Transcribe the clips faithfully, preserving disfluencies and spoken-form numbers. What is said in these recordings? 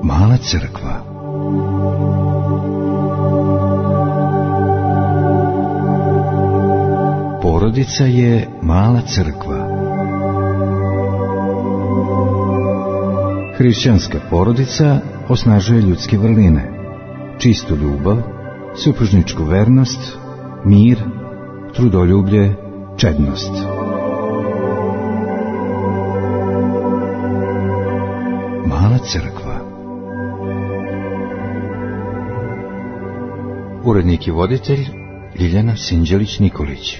Mala crkva. Porodica je mala crkva. Hrišćanska porodica osnažuje ljudske vrline, čistu ljubav, supružničku vernost, mir, trudoljublje, čednost. Mala crkva. Urednik i voditelj Ljiljana Sinđelić-Nikolić.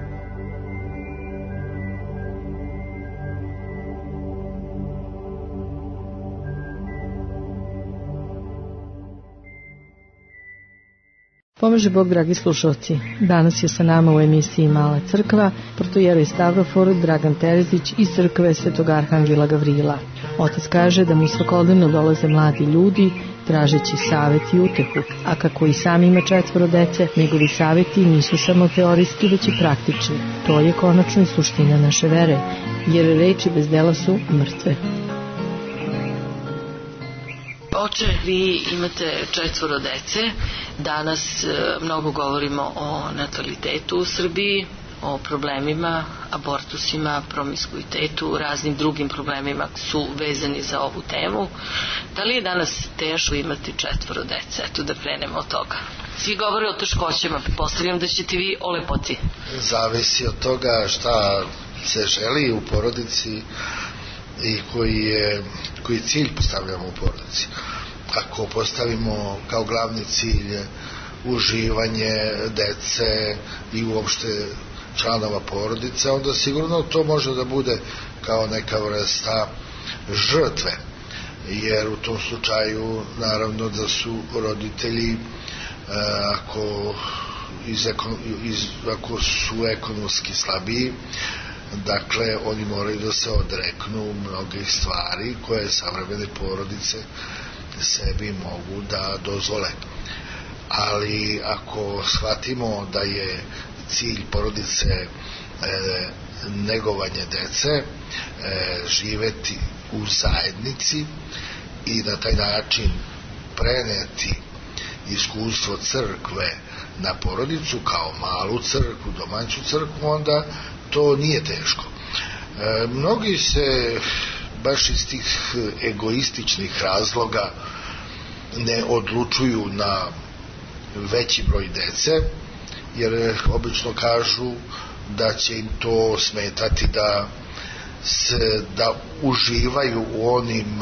Pomaže Bog, dragi slušalci. Danas je sa nama u emisiji Mala crkva protoijerej Stavrofor Dragan Terezić iz crkve Svetog Arhangela Gavrila. Otac kaže da mu svakodnevno dolaze mladi ljudi tražeći savjet i utehu, a kako i sam ima četvoro dece, njegovi savjeti nisu samo teorijski, već i praktični. To je konačno i suština naše vere, jer reči bez dela su mrtve. Oče, vi imate četvoro dece. Danas e, mnogo govorimo o natalitetu u Srbiji, o problemima, abortusima, promiskuitetu, raznim drugim problemima su vezani za ovu temu. Da li je danas teško imati četvoro dece? Eto da krenemo od toga. Svi govore o teškoćama, pretpostavljam da ćete vi o lepoti. Zavisi od toga šta se želi u porodici i koji je koji cilj postavljamo u porodici. Ako postavimo kao glavni cilj uživanje dece i uopšte članova porodice, onda sigurno to može da bude kao neka vrsta žrtve, jer u tom slučaju naravno da su roditelji ako, iz, iz, ako su ekonomski slabiji, dakle oni moraju da se odreknu mnogih stvari koje savremene porodice sebi mogu da dozvole. Ali ako shvatimo da je cilj porodice e, negovanje dece, e, živeti u zajednici i na taj način preneti iskustvo crkve na porodicu kao malu crkvu, domaću crkvu, onda to nije teško. E, mnogi se baš iz tih egoističnih razloga ne odlučuju na veći broj dece, jer obično kažu da će im to smetati da se da uživaju u onim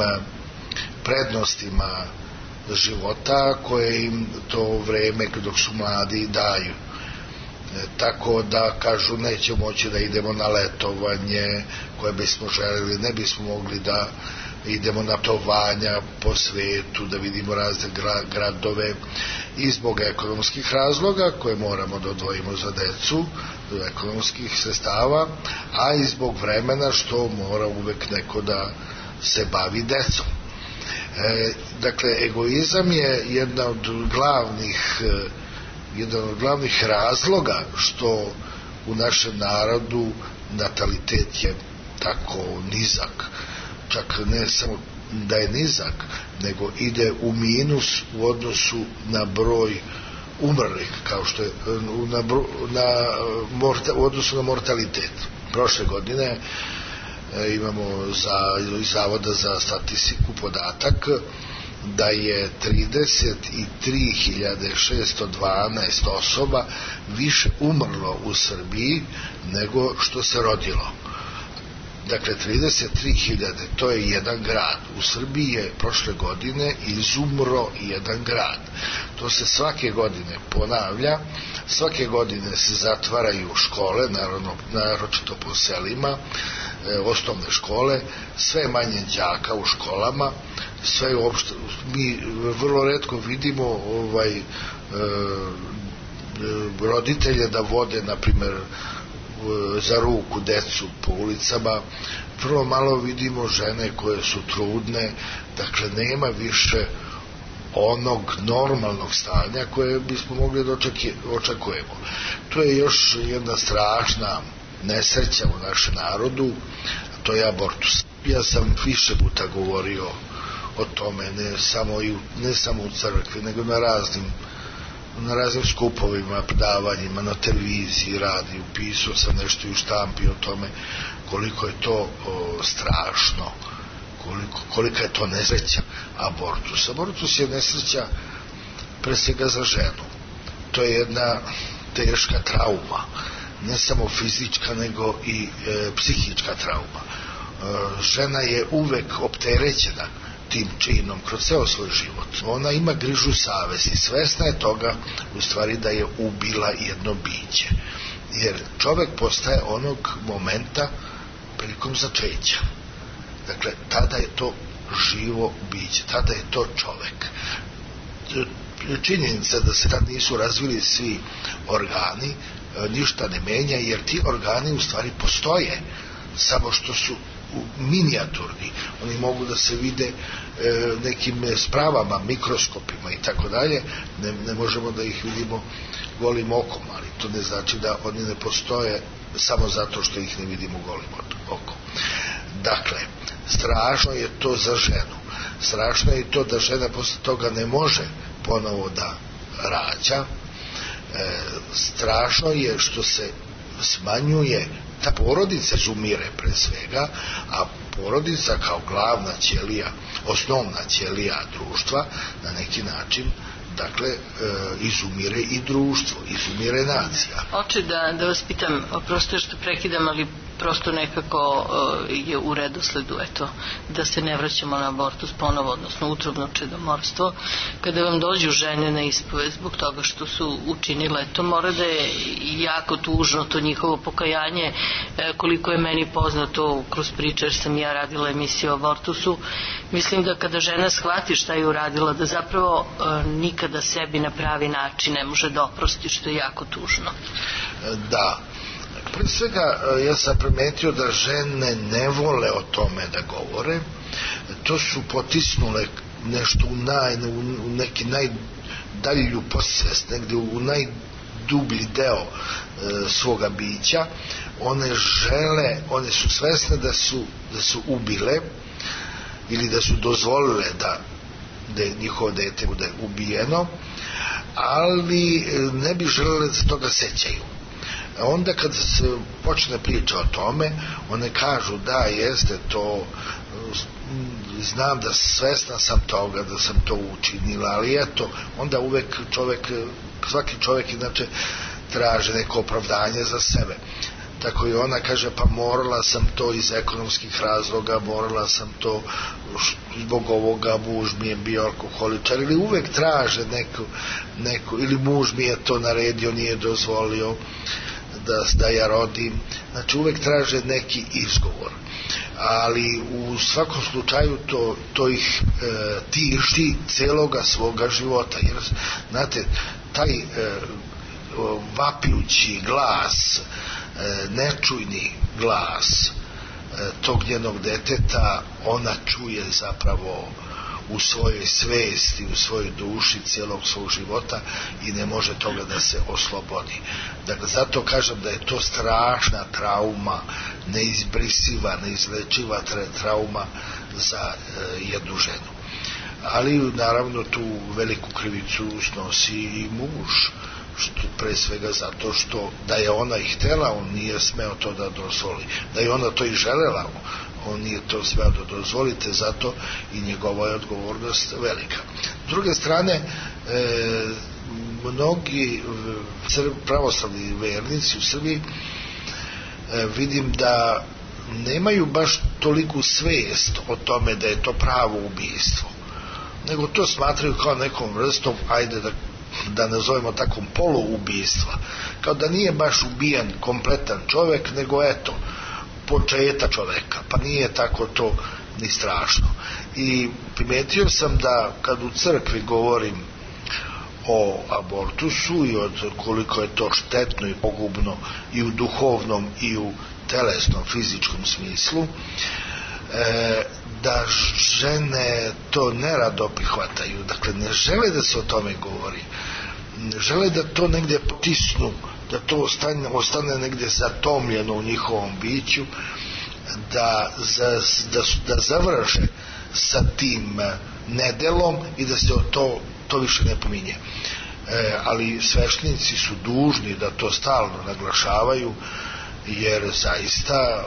prednostima života koje im to vreme dok su mladi daju. Tako da kažu neće moći da idemo na letovanje koje bismo želeli, ne bismo mogli da idemo na putovanja po svetu, da vidimo razne gradove i zbog ekonomskih razloga koje moramo da odvojimo za decu, ekonomskih sredstava, a i zbog vremena što mora uvek neko da se bavi decom. E, dakle, egoizam je jedna od glavnih jedan od glavnih razloga što u našem narodu natalitet je tako nizak. Čak ne samo da je nizak, nego ide u minus u odnosu na broj umrlih, kao što je na, na, morta, u odnosu na mortalitet. Prošle godine e, imamo za, iz Zavoda za statistiku podatak da je trideset tri hiljade šesto dvanaest osoba više umrlo u Srbiji nego što se rodilo. Dakle, trideset tri hiljade, to je jedan grad. U Srbiji je prošle godine izumro jedan grad. To se svake godine ponavlja, svake godine se zatvaraju škole, naravno, naročito po selima, e, osnovne škole, sve manje đaka u školama, sve uopšte, mi vrlo retko vidimo ovaj, e, roditelje da vode, na primer, za ruku decu po ulicama, vrlo malo vidimo žene koje su trudne, dakle nema više onog normalnog stanja koje bismo mogli da očekujemo. To je još jedna strašna nesreća u našem narodu, a to je abortus. Ja sam više puta govorio o tome, ne samo, i u, ne samo u crkvi, nego na raznim na raznim skupovima, predavanjima, na televiziji, radiju, pisao sam nešto i u štampi o tome koliko je to o, strašno, koliko, kolika je to nesreća abortus. Abortus je nesreća pre svega za ženu. To je jedna teška trauma, ne samo fizička nego i e, psihička trauma. E, žena je uvek opterećena tim činom kroz ceo svoj život. Ona ima grižu savesti, svesna je toga u stvari da je ubila jedno biće. Jer čovek postaje onog momenta prilikom začeća. Dakle, tada je to živo biće, tada je to čovek. Činjenica da se tad nisu razvili svi organi ništa ne menja, jer ti organi u stvari postoje, samo što su minijaturni. Oni mogu da se vide e, nekim spravama, mikroskopima i tako dalje. Ne, ne možemo da ih vidimo golim okom, ali to ne znači da oni ne postoje samo zato što ih ne vidimo golim okom. Dakle, strašno je to za ženu. Strašno je to da žena posle toga ne može ponovo da rađa. E, strašno je što se smanjuje ta porodica, izumire pre svega, a porodica kao glavna ćelija, osnovna ćelija društva, na neki način, dakle, e, izumire i društvo, izumire nacija. Oče, da, da vas pitam, prosto što prekidam, ali prosto nekako uh, je u redosledu, eto, da se ne vraćamo na abortus ponovo, odnosno utrobno čedomorstvo. Kada vam dođu žene na ispoved zbog toga što su učinile, to mora da je jako tužno, to njihovo pokajanje, e, koliko je meni poznato kroz priče, jer sam ja radila emisiju o abortusu. Mislim da kada žena shvati šta je uradila, da zapravo e, nikada sebi na pravi način ne može da oprosti, što je jako tužno. Da. Pre svega, ja sam primetio da žene ne vole o tome da govore. To su potisnule nešto u, naj, u neki najdalju podsvest, negde u najdublji deo e, svoga bića. One žele, one su svesne da su, da su ubile ili da su dozvolile da, da njihovo dete bude ubijeno, ali ne bi želele da se toga sećaju. Onda kad se počne priča o tome, one kažu da jeste to, znam da svesna sam toga da sam to učinila, ali eto, onda uvek čovek, svaki čovek inače traže neko opravdanje za sebe. Tako i ona kaže, pa morala sam to iz ekonomskih razloga, morala sam to zbog ovoga, muž mi je bio alkoholičar, ili uvek traže neku, neku, ili muž mi je to naredio, nije dozvolio da, da ja rodim. Znači uvek traže neki izgovor, ali u svakom slučaju to, to ih e, tišti celoga svoga života, jer znate, taj e, vapijući glas, e, nečujni glas e, tog njenog deteta ona čuje zapravo u svojoj svesti, u svojoj duši cijelog svog života i ne može toga da se oslobodi. Dakle, zato kažem da je to strašna trauma, neizbrisiva, neizlečiva trauma za e, jednu ženu. Ali naravno tu veliku krivicu snosi i muž, što pre svega zato što da je ona i htela, on nije smeo to da dozvoli. Da je ona to i želela, on nije to smeo da dozvolite, zato i njegova je odgovornost velika. S druge strane, e, mnogi pravoslavni vernici u Srbiji e, vidim da nemaju baš toliku svest o tome da je to pravo ubijstvo, nego to smatraju kao nekom vrstom, ajde da da nazovemo takvom poluubijstva, kao da nije baš ubijen kompletan čovek, nego eto, početak čoveka, pa nije tako to ni strašno. I primetio sam da kad u crkvi govorim o abortusu i od koliko je to štetno i pogubno i u duhovnom i u telesnom, fizičkom smislu, e, da žene to nerado prihvataju, dakle ne žele da se o tome govori, ne žele da to negdje potisnu, da to ostane, ostane negdje zatomljeno u njihovom biću, da, za, da, da završe sa tim nedelom i da se to, to više ne pominje. E, ali sveštenici su dužni da to stalno naglašavaju, jer zaista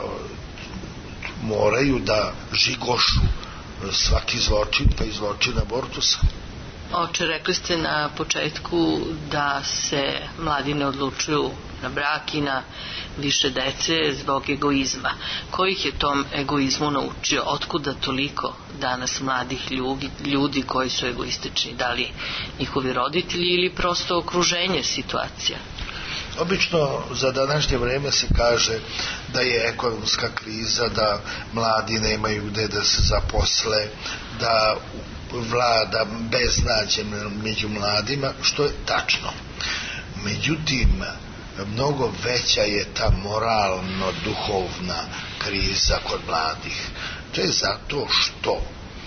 moraju da žigošu svaki zločin, pa i zločin abortusa. Oče, rekli ste na početku da se mladi ne odlučuju na brak i na više dece zbog egoizma. Ko ih je tom egoizmu naučio? Otkuda toliko danas mladih ljudi, ljudi koji su egoistični? Da li njihovi roditelji ili prosto okruženje, situacija? Obično za današnje vreme se kaže da je ekonomska kriza, da mladi nemaju gde da se zaposle, da vlada beznađe među mladima, što je tačno. Međutim, mnogo veća je ta moralno-duhovna kriza kod mladih. To je zato što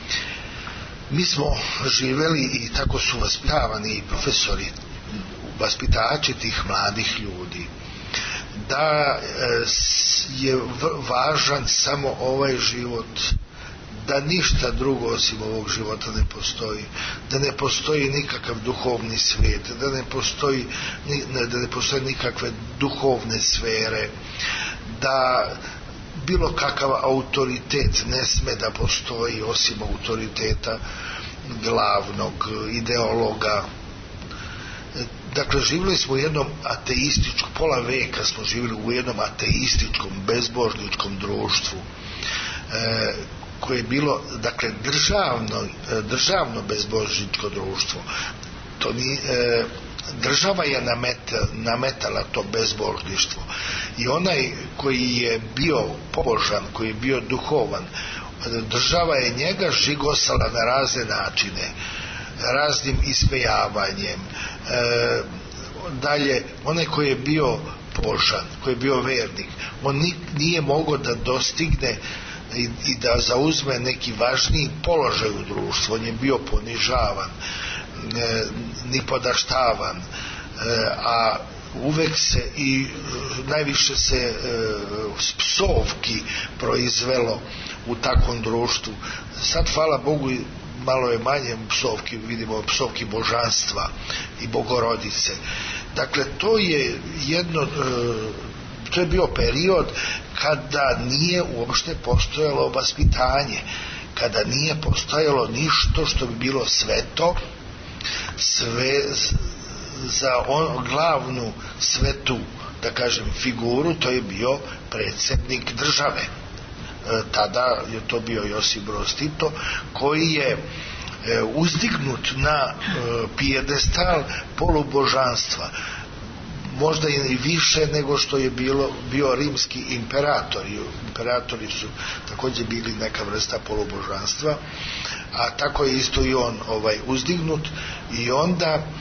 mi smo živeli i tako su vaspitavani i profesori, vaspitači tih mladih ljudi, da je važan samo ovaj život, da ništa drugo osim ovog života ne postoji, da ne postoji nikakav duhovni svijet, da ne postoji, da ne postoji nikakve duhovne sfere, da bilo kakav autoritet ne sme da postoji osim autoriteta glavnog ideologa. Dakle, živjeli smo u jednom ateističkom, pola veka smo živjeli u jednom ateističkom, bezbožničkom društvu, e, koje je bilo, dakle, državno, državno bezbožničko društvo. To ni, e, država je nameta, nametala to bezbožništvo i onaj koji je bio pobožan, koji je bio duhovan, država je njega žigosala na razne načine, raznim ismejavanjem. E, dalje, onaj koji je bio pobožan, koji je bio vernik, on nije mogao da dostigne i, i da zauzme neki važniji položaj u društvu. On je bio ponižavan, e, nipodaštavan, e, a uvek se i najviše se e, psovki proizvelo u takvom društvu. Sad, hvala Bogu, malo je manje psovki, vidimo psovki božanstva i bogorodice. Dakle, to je jedno, to je bio period kada nije uopšte postojalo vaspitanje, kada nije postojalo ništo što bi bilo sveto, sve za on, glavnu svetu, da kažem, figuru, to je bio predsjednik države. Tada je to bio Josip Broz Tito, koji je uzdignut na pijedestal polubožanstva, možda i više nego što je bilo, bio rimski imperator. Imperatori su također bili neka vrsta polubožanstva, a tako je isto i on ovaj, uzdignut, i onda e,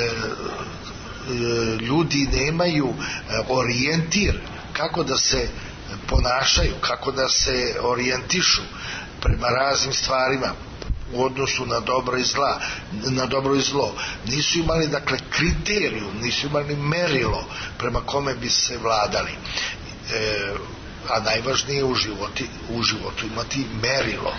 ljudi nemaju orijentir kako da se ponašaju, kako da se orijentišu prema raznim stvarima u odnosu na dobro i zla, na dobro i zlo. Nisu imali, dakle, kriterijum, nisu imali merilo prema kome bi se vladali. E, a najvažnije u životu, u životu imati merilo.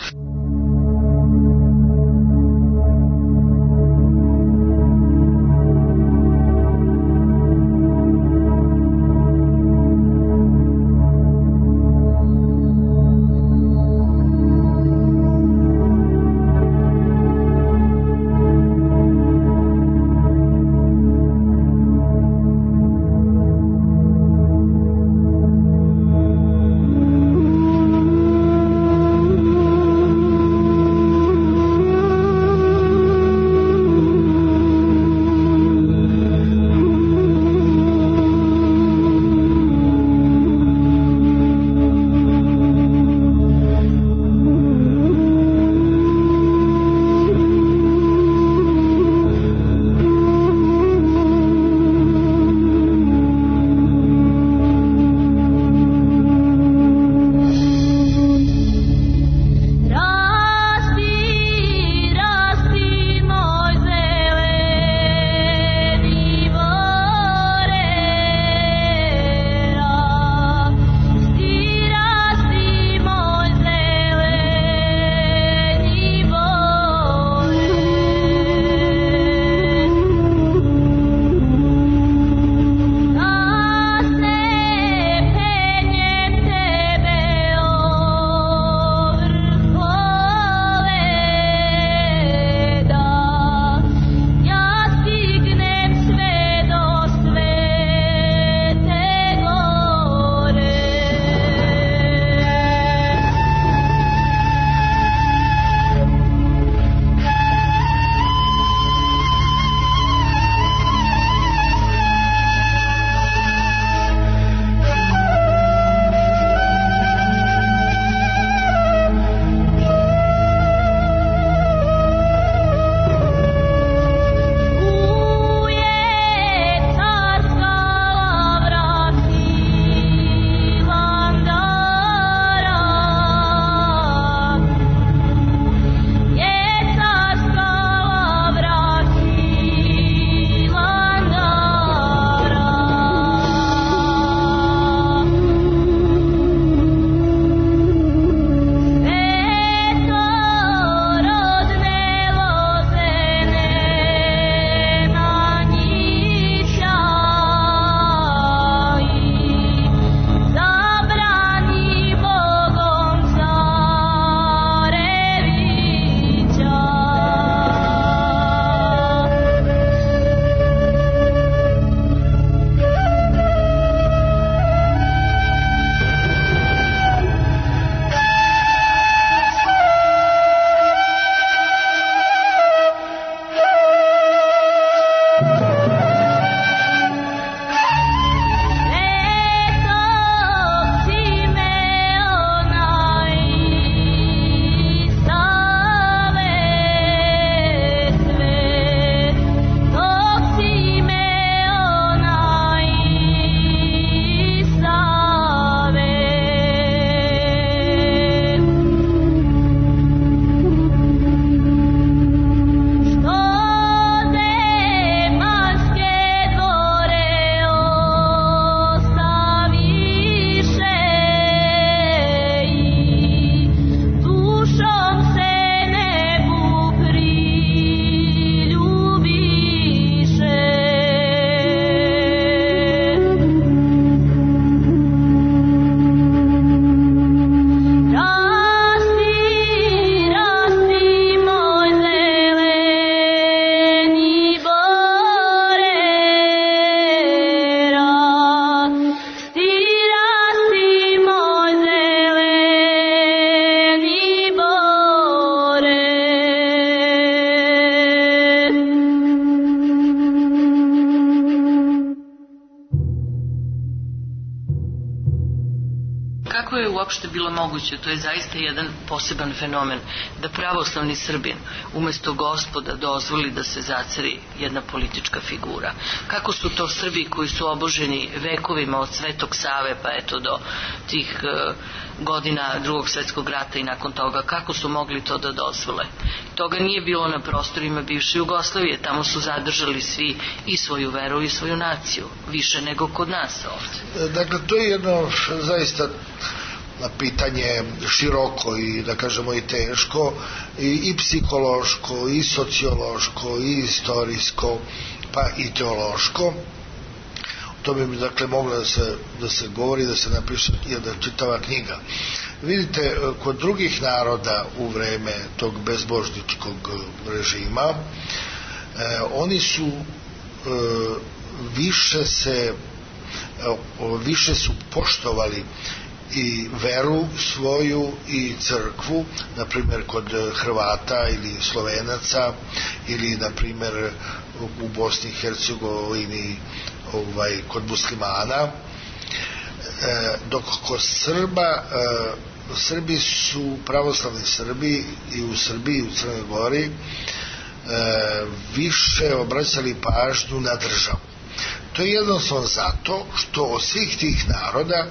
uopšte bilo moguće, to je zaista jedan poseban fenomen, da pravoslavni Srbin umesto Gospoda dozvoli da se zacari jedna politička figura. Kako su to Srbi koji su oboženi vekovima od Svetog Save pa eto do tih uh, godina Drugog svjetskog rata i nakon toga, kako su mogli to da dozvole? Toga nije bilo na prostorima bivše Jugoslavije, tamo su zadržali svi i svoju veru i svoju naciju, više nego kod nas ovdje. Dakle, to je jedno zaista pitanje široko i da kažemo i teško, i, i psihološko, i sociološko, i istorijsko, pa i teološko. To bi dakle moglo da se, da se govori, da se napiše jedna čitava knjiga. Vidite, kod drugih naroda u vreme tog bezbožničkog režima, eh, oni su eh, više se eh, više su poštovali i veru svoju i crkvu, na primjer kod Hrvata ili Slovenaca, ili na primjer u Bosni i Hercegovini ovaj, kod muslimana, e, dok kod Srba e, Srbi su, pravoslavni Srbi i u Srbiji i u Crnoj Gori e, više obraćali pažnju na državu. To je jednostavno zato što od svih tih naroda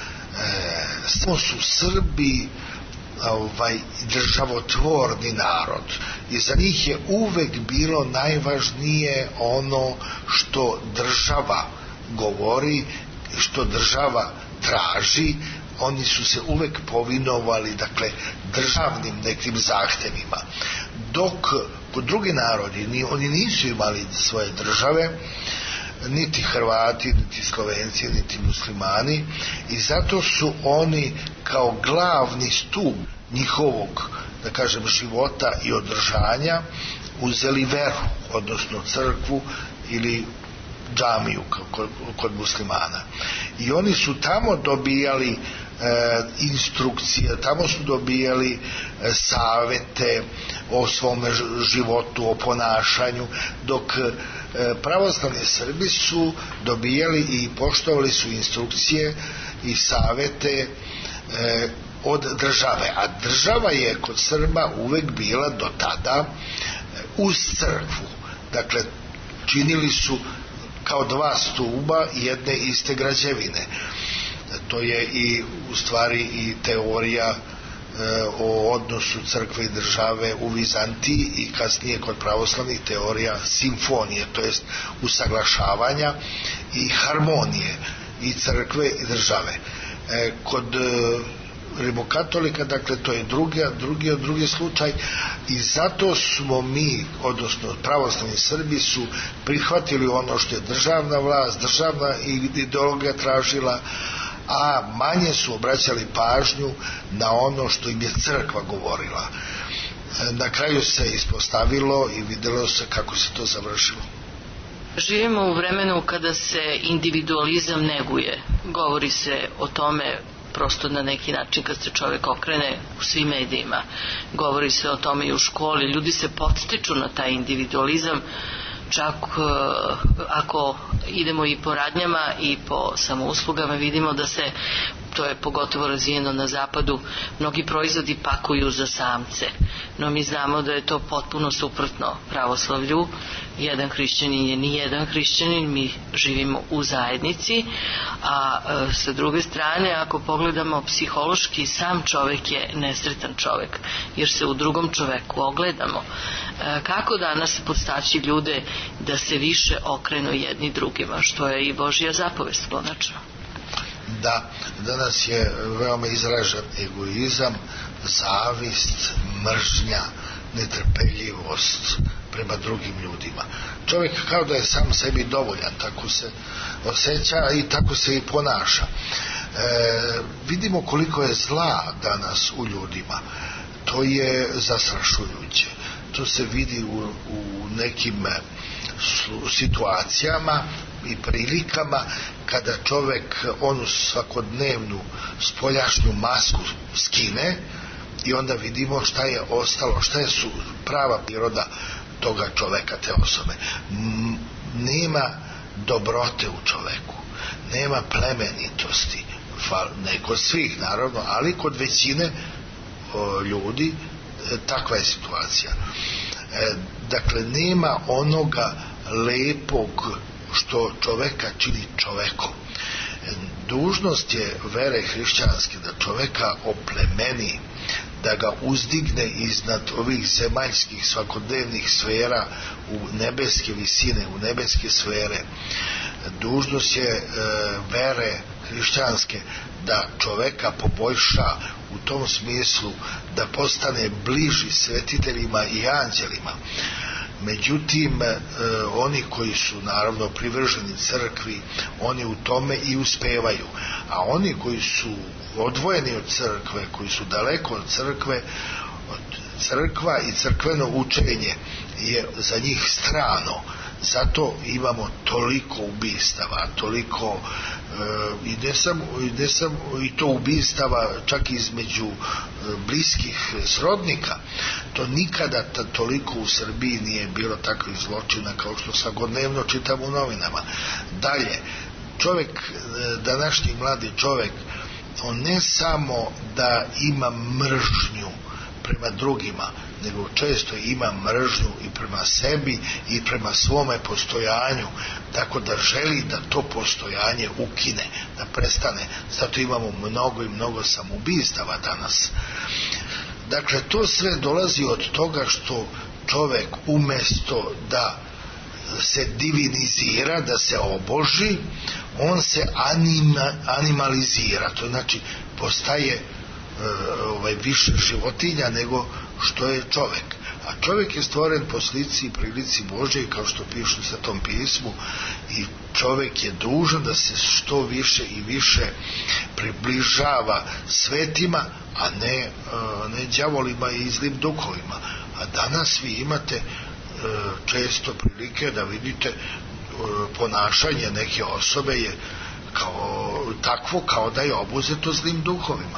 E, samo su Srbi ovaj, državotvorni narod i za njih je uvek bilo najvažnije ono što država govori, što država traži. Oni su se uvek povinovali, dakle, državnim nekim zahtevima, dok kod drugi narodi oni nisu imali svoje države, niti Hrvati, niti Slovenci, niti muslimani, i zato su oni kao glavni stup njihovog, da kažem, života i održanja uzeli veru, odnosno crkvu ili džamiju kod, kod muslimana. I oni su tamo dobijali e, instrukcije, tamo su dobijali e, savete o svom životu, o ponašanju, dok e, pravoslavni Srbi su dobijali i poštovali su instrukcije i savete e, od države. A država je kod Srba uvek bila do tada uz crkvu. Dakle, činili su kao dva stuba jedne iste građevine. To je i u stvari i teorija e, o odnosu crkve i države u Vizantiji i kasnije kod pravoslavnih teorija simfonije, to jest usaglašavanja i harmonije i crkve i države. E, kod e, rimokatolika, dakle, to je drugi, drugi, drugi slučaj, i zato smo mi, odnosno pravoslavni Srbi, su prihvatili ono što je državna vlast, državna ideologija tražila, a manje su obraćali pažnju na ono što im je crkva govorila. Na kraju se ispostavilo i videlo se kako se to završilo. Živimo u vremenu kada se individualizam neguje. Govori se o tome prosto na neki način kad se čovjek okrene u svim medijima. Govori se o tome i u školi. Ljudi se podstiču na taj individualizam, čak ako idemo i po radnjama i po samouslugama, vidimo da se, to je pogotovo razvijeno na zapadu, mnogi proizvodi pakuju za samce, no mi znamo da je to potpuno suprotno pravoslavlju. Jedan hrišćanin je ni jedan hrišćanin, mi živimo u zajednici, a e, sa druge strane, ako pogledamo psihološki, sam čovek je nesretan čovek, jer se u drugom čoveku ogledamo. E, kako danas podstaći ljude da se više okrenu jedni drugima, što je i Božja zapovest konačno? Da, danas je veoma izražen egoizam, zavist, mržnja, netrpeljivost prema drugim ljudima. Čovjek kao da je sam sebi dovoljan, tako se osjeća i tako se i ponaša. E, vidimo koliko je zla danas u ljudima. To je zastrašujuće. To se vidi u, u nekim situacijama i prilikama kada čovjek onu svakodnevnu spoljašnju masku skine i onda vidimo šta je ostalo, šta je su prava priroda toga čoveka, te osobe. Nema dobrote u čoveku, nema plemenitosti, ne kod svih naravno, ali kod većine o, ljudi e, takva je situacija. E, dakle, nema onoga lepog što čoveka čini čovekom. E, dužnost je vere hrišćanske da čoveka oplemeni, da ga uzdigne iznad ovih zemaljskih svakodnevnih sfera u nebeske visine, u nebeske sfere. Dužnost je e, vere hrišćanske da čoveka poboljša u tom smislu da postane bliži svetiteljima i anđelima. Međutim, e, oni koji su naravno privrženi crkvi, oni u tome i uspevaju, a oni koji su odvojeni od crkve, koji su daleko od crkve, od crkva i crkveno učenje je za njih strano. Zato imamo toliko ubistava, toliko e, i ne samo, ne samo i to ubistava čak između e, bliskih srodnika. To nikada ta, toliko u Srbiji nije bilo takvih zločina kao što svakodnevno čitamo u novinama. Dalje, čovjek, e, današnji mladi čovjek, on ne samo da ima mržnju prema drugima, nego često ima mržnju i prema sebi i prema svome postojanju, tako da želi da to postojanje ukine, da prestane. Zato imamo mnogo i mnogo samoubistava danas. Dakle, to sve dolazi od toga što čovek umesto da se divinizira, da se oboži, on se anima, animalizira, to znači postaje ovaj, više životinja nego što je čovjek. A čovjek je stvoren po slici i prilici Božje, kao što piše u Svetom pismu, i čovjek je dužan da se što više i više približava svetima, a ne, ne đavolima i zlim duhovima. A danas vi imate često prilike da vidite ponašanje neke osobe je kao, takvo kao da je obuzeto zlim duhovima.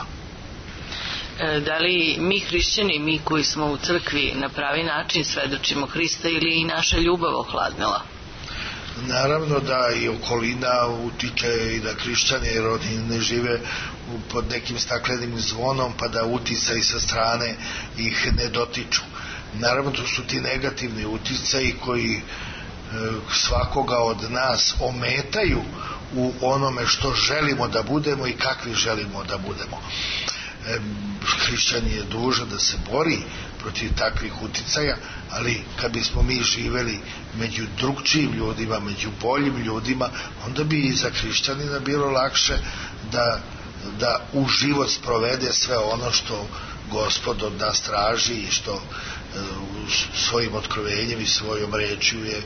Da li mi hrišćani, mi koji smo u crkvi, na pravi način svedočimo Hrista ili i naša ljubav ohladnila? Naravno da i okolina utiče i da hrišćani, jer oni ne žive pod nekim staklenim zvonom pa da uticaj sa strane ih ne dotiču. Naravno, to su ti negativni uticaji koji e, svakoga od nas ometaju u onome što želimo da budemo i kakvi želimo da budemo. E, hrišćan je dužan da se bori protiv takvih uticaja, ali kad bismo mi živeli među drugčijim ljudima, među boljim ljudima, onda bi i za hrišćanina bilo lakše da, da u život sprovede sve ono što Gospod od nas traži i što e, svojim otkrovenjem i svojom rečju je e,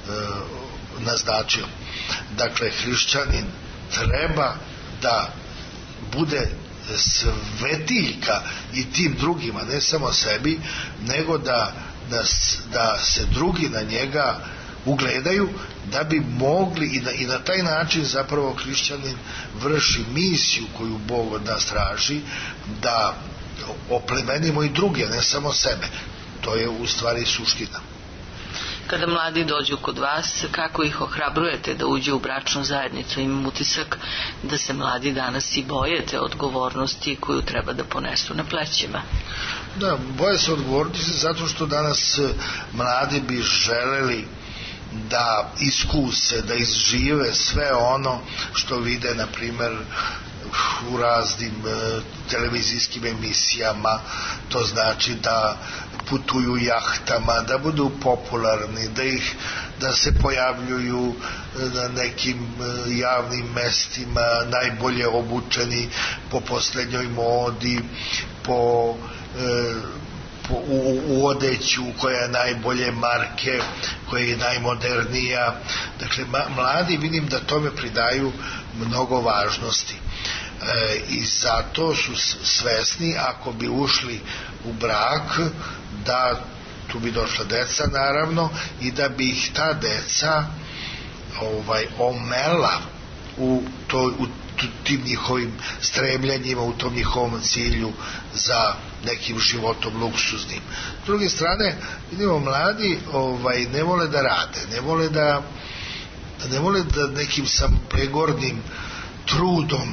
naznačio. Dakle, hrišćanin treba da bude svetiljka i tim drugima, ne samo sebi, nego da, da, da se drugi na njega ugledaju, da bi mogli i na, i na taj način zapravo hrišćanin vrši misiju koju Bog od nas traži, da oplemenimo i druge, ne samo sebe. To je u stvari suština. Kada mladi dođu kod vas, kako ih ohrabrujete da uđu u bračnu zajednicu? Imam utisak da se mladi danas i boje te odgovornosti koju treba da ponesu na plećima. Da, boje se odgovornosti zato što danas mladi bi želeli da iskuse, da izžive sve ono što vide, na primjer, u raznim e, televizijskim emisijama. To znači da putuju jahtama, da budu popularni, da ih da se pojavljuju na nekim e, javnim mestima, najbolje obučeni po posljednjoj modi, po, e, po u, u odeću koja je najbolje marke, koja je najmodernija. Dakle, ma, mladi vidim da tome pridaju mnogo važnosti. E, i zato su svesni, ako bi ušli u brak, da tu bi došla deca naravno, i da bi ih ta deca ovaj, omela u, to, u tim njihovim stremljenjima, u tom njihovom cilju za nekim životom luksuznim. S druge strane, vidimo, mladi ovaj, ne vole da rade, ne vole da ne vole da nekim sam pregornim trudom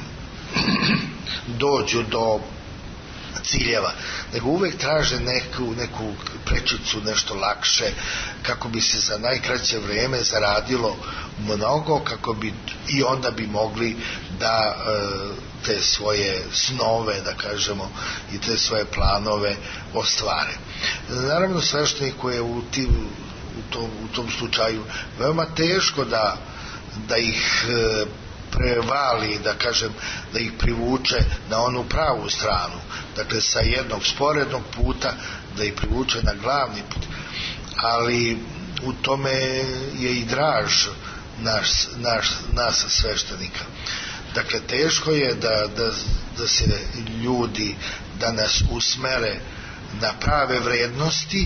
dođu do ciljeva, nego uvek traže neku, neku prečicu, nešto lakše, kako bi se za najkraće vrijeme zaradilo mnogo, kako bi i onda bi mogli da e, te svoje snove, da kažemo, i te svoje planove ostvare. Naravno, svešteniku je u, tim, u, tom, u tom slučaju veoma teško da, da ih e, prevali, da kažem, da ih privuče na onu pravu stranu, dakle sa jednog sporednog puta da ih privuče na glavni put, ali u tome je i draž naš, naš, nas sveštenika. Dakle, teško je da, da, da se ljudi da nas usmere na prave vrednosti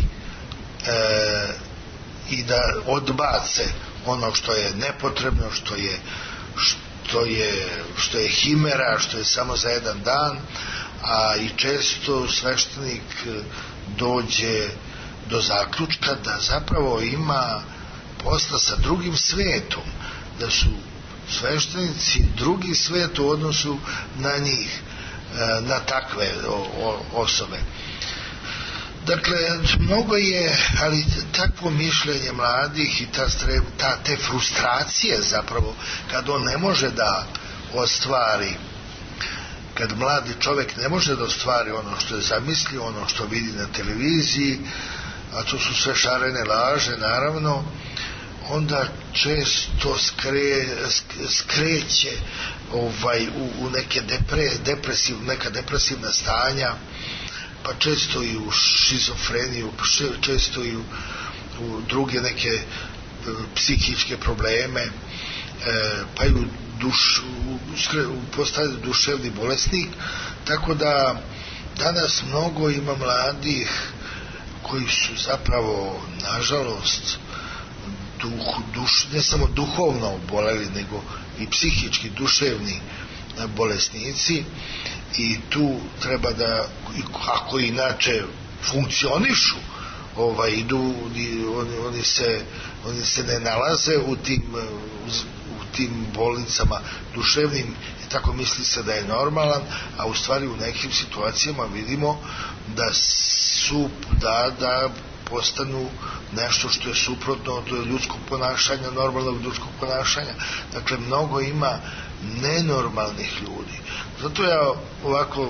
e, i da odbace ono što je nepotrebno, što je što je, što je himera, što je samo za jedan dan, a i često sveštenik dođe do zaključka da zapravo ima posla sa drugim svetom, da su sveštenici drugi svet u odnosu na njih, na takve osobe. Dakle, mnogo je, ali takvo mišljenje mladih i ta, ta, te frustracije zapravo, kad on ne može da ostvari, kad mladi čovjek ne može da ostvari ono što je zamislio, ono što vidi na televiziji, a to su sve šarene laže, naravno, onda često skre, skreće ovaj, u, u neke depre, depresiv, neka depresivna stanja, pa često i u šizofreniju, često i u, u druge neke e, psihičke probleme, e, pa i u, duš, u, u postane duševni bolesnik, tako da danas mnogo ima mladih koji su zapravo, nažalost, duh, duš, ne samo duhovno oboleli, nego i psihički, duševni bolesnici, i tu treba da, ako inače funkcionišu, ovaj, idu, oni, oni, se, oni se ne nalaze u tim, u tim bolnicama duševnim i tako misli se da je normalan, a u stvari u nekim situacijama vidimo da su, da, da postanu nešto što je suprotno od ljudskog ponašanja, normalnog ljudskog ponašanja. Dakle, mnogo ima nenormalnih ljudi. Zato ja ovako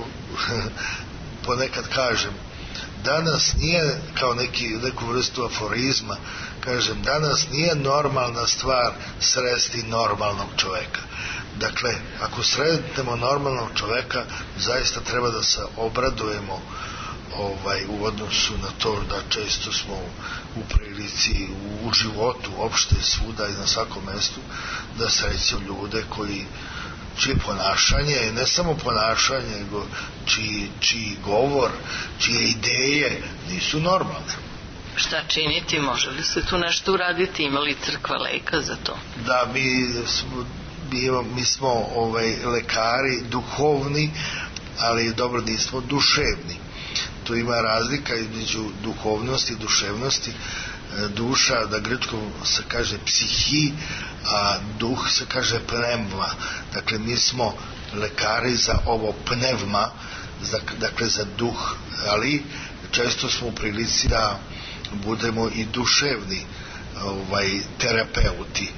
ponekad kažem, danas nije, kao neki, neku vrstu aforizma, kažem, danas nije normalna stvar sresti normalnog čoveka. Dakle, ako sretnemo normalnog čoveka, zaista treba da se obradujemo ovaj, u odnosu na to da često smo u prilici, u životu, uopšte svuda i na svakom mestu, da srećemo ljude koji, čije ponašanje, ne samo ponašanje, nego čiji, čiji govor, čije ideje nisu normalne. Šta činiti? Može li se tu nešto uraditi? Ima li crkva leka za to? Da, mi smo, mi, mi smo ovaj, lekari duhovni, ali dobro, nismo duševni. Tu ima razlika između duhovnosti i duševnosti. Duša, da grčkom se kaže psihi, a duh se kaže pneuma. Dakle, mi smo lekari za ovo pneuma, dakle za duh, ali često smo u prilici da budemo i duševni ovaj, terapeuti.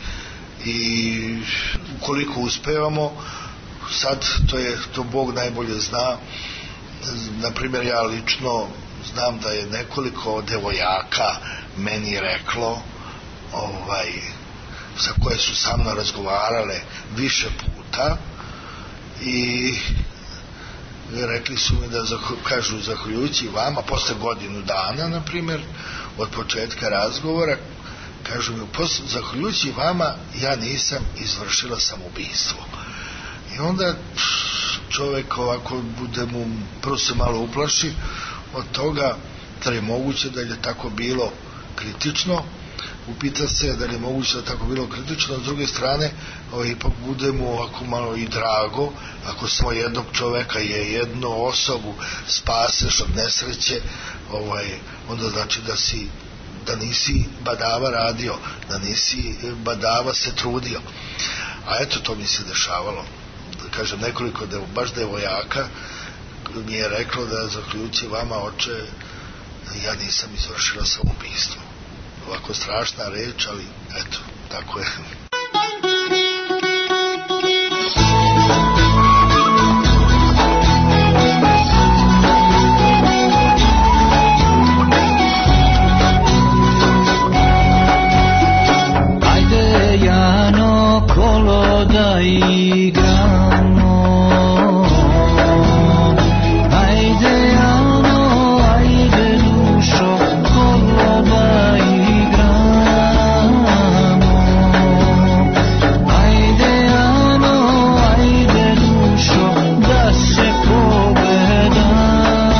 I ukoliko uspevamo, sad to je, to Bog najbolje zna. Na primjer, ja lično znam da je nekoliko devojaka meni reklo, ovaj, sa koje su sa mnom razgovarale više puta, i rekli su mi da, kažu, zahvaljujući vama, posle godinu dana, na primjer, od početka razgovora, kažu mi, zahvaljujući vama ja nisam izvršila samoubistvo. I onda čovjek ovako bude mu, prvo se malo uplaši od toga, da je moguće da je tako bilo kritično, upita se da je moguće da tako bilo kritično, a s druge strane ovaj, ipak bude mu ovako malo i drago, ako samo jednog čoveka je jednu osobu spaseš od nesreće, ovaj, onda znači da si, da nisi badava radio, da nisi badava se trudio. A eto, to mi se dešavalo, kažem, nekoliko devo, baš devojaka mi je reklo da zaključi vama, oče, ja nisam izvršila samoubistvo. Ovako strašna reč, ali eto, tako je. Ajde, Jano, kolo da igramo. Ajde, Jano, ajde, dušo, kolo da igramo. Ajde, Jano, ajde, dušo, da se pogledamo.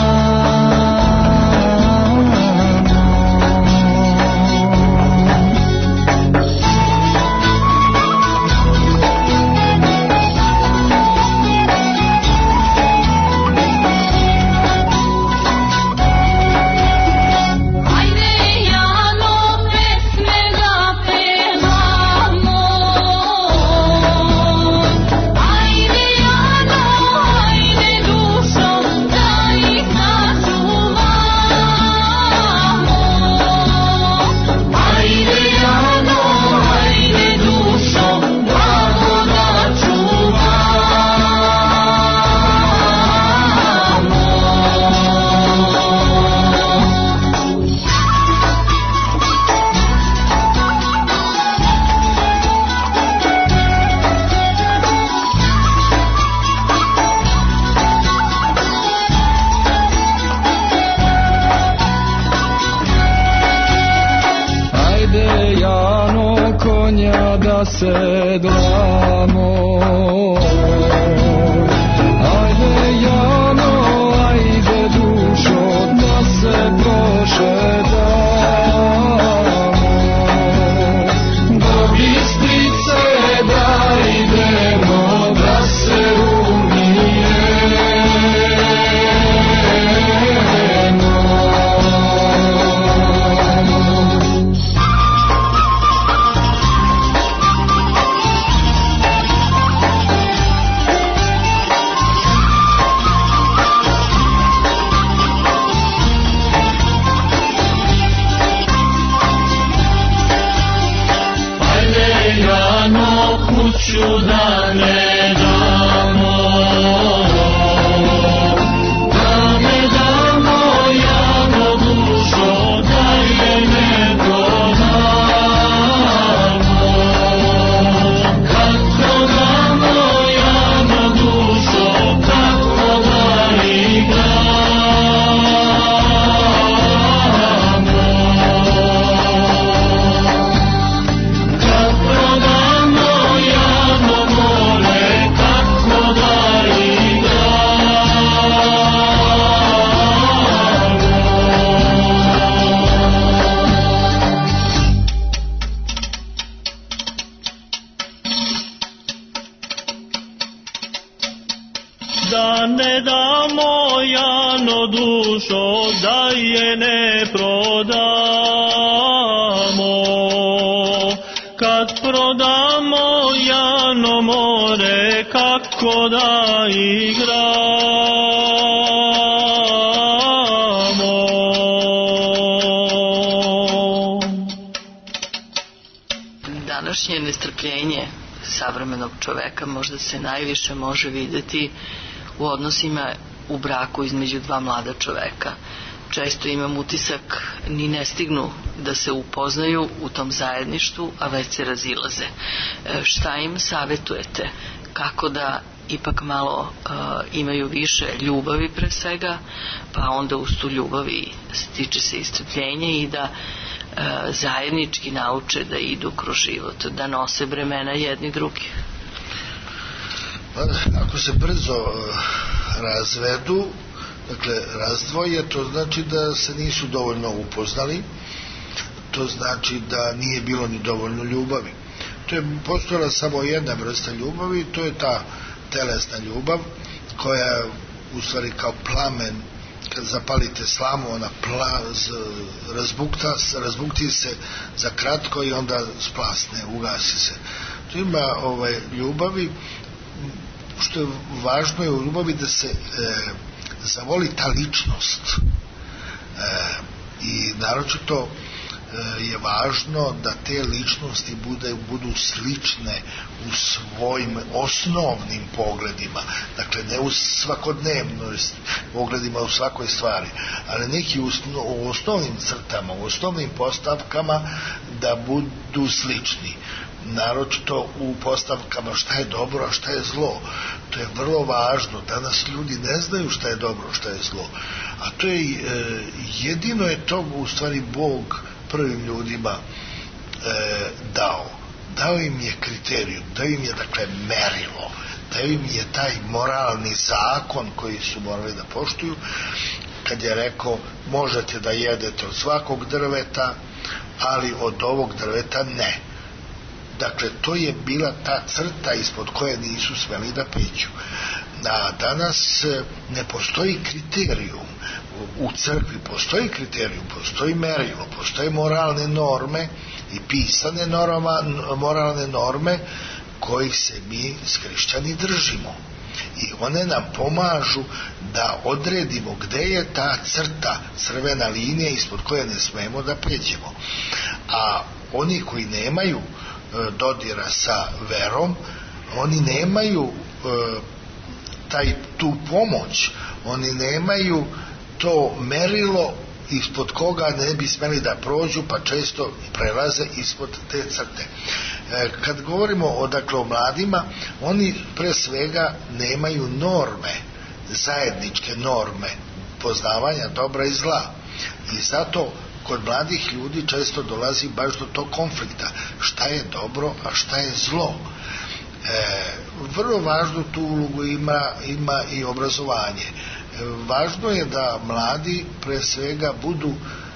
Sedlamo. Ajde, Jano, ajde, dušo, da se prošetamo. Do Bistrice da idemo, da se umijemo. Kuću da ne damo, da ne damo, Jano, dušo, da je ne prodamo. Kako damo, Jano, dušo, kako da igramo. Kako damo, Jano, more, kako da da ne damo, Jano, dušo, da je ne prodamo. Kad prodamo, Jano, more, kako da igramo. Današnje nestrpljenje savremenog čoveka možda se najviše može videti u odnosima u braku između dva mlada čoveka. Često imam utisak ni ne stignu da se upoznaju u tom zajedništvu, a već se razilaze. E, šta im savjetujete? Kako da ipak malo uh, imaju više ljubavi pre svega, pa onda uz tu ljubavi stiče se i strpljenje i da uh, zajednički nauče da idu kroz život, da nose bremena jedni drugi? Ako se brzo razvedu, dakle razdvoje, to znači da se nisu dovoljno upoznali, to znači da nije bilo ni dovoljno ljubavi. To je postojala samo jedna vrsta ljubavi, to je ta telesna ljubav koja u stvari kao plamen, kad zapalite slamu, ona pla, z, razbukta, razbukti se za kratko i onda splasne, ugasi se. Tu ima ovaj, ljubavi što je važno je u ljubavi da se e, zavoli ta ličnost e, i naročito je važno da te ličnosti bude, budu slične u svojim osnovnim pogledima, dakle ne u svakodnevnoj pogledima u svakoj stvari, ali neki u, u osnovnim crtama, u osnovnim postavkama da budu slični, naročito u postavkama šta je dobro, a šta je zlo. To je vrlo važno. Danas ljudi ne znaju šta je dobro, šta je zlo, a to je e, jedino je to u stvari Bog prvim ljudima e, dao. Dao im je kriterijum, dao im je dakle merilo, dao im je taj moralni zakon koji su morali da poštuju, kad je rekao možete da jedete od svakog drveta, ali od ovog drveta ne. Dakle, to je bila ta crta ispod koje nisu smeli da peću. A danas ne postoji kriterijum. U crkvi postoji kriterijum, postoji merilo, postoje moralne norme i pisane norma, moralne norme kojih se mi hrišćani držimo. I one nam pomažu da odredimo gde je ta crta, crvena linija ispod koje ne smemo da pređemo. A oni koji nemaju dodira sa verom, oni nemaju e, taj, tu pomoć, oni nemaju to merilo ispod koga ne bi smeli da prođu, pa često prelaze ispod te crte. E, kad govorimo o, dakle, o mladima, oni pre svega nemaju norme, zajedničke norme poznavanja dobra i zla, i zato kod mladih ljudi često dolazi baš do tog konflikta, šta je dobro, a šta je zlo. E, vrlo važnu tu ulogu ima, ima i obrazovanje. E, važno je da mladi pre svega budu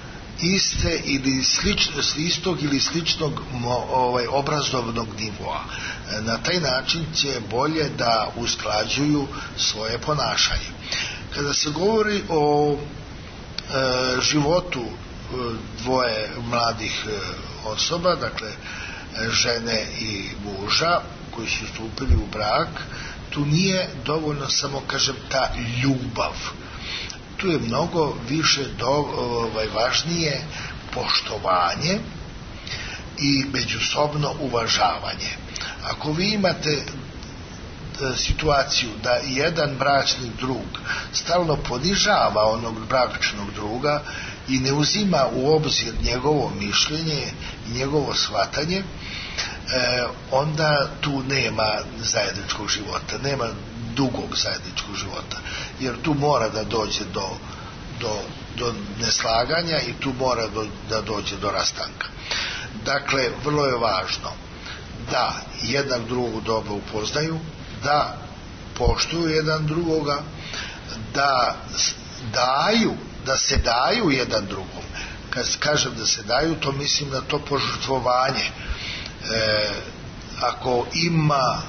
iste ili slično, istog ili sličnog ovaj, obrazovnog nivoa. E, na taj način će bolje da usklađuju svoje ponašanje. Kada se govori o e, životu dvoje mladih osoba, dakle žene i muža koji su stupili u brak, tu nije dovoljno samo, kažem, ta ljubav. Tu je mnogo više do, ovaj, važnije poštovanje i međusobno uvažavanje. Ako vi imate situaciju da jedan bračni drug stalno ponižava onog bračnog druga i ne uzima u obzir njegovo mišljenje i njegovo shvatanje, e, onda tu nema zajedničkog života, nema dugog zajedničkog života, jer tu mora da dođe do, do, do neslaganja i tu mora do, da dođe do rastanka. Dakle, vrlo je važno da jedan drugu dobro upoznaju, da poštuju jedan drugoga, da daju, da se daju jedan drugom. Kad kažem da se daju, to mislim na to požrtvovanje. E, ako ima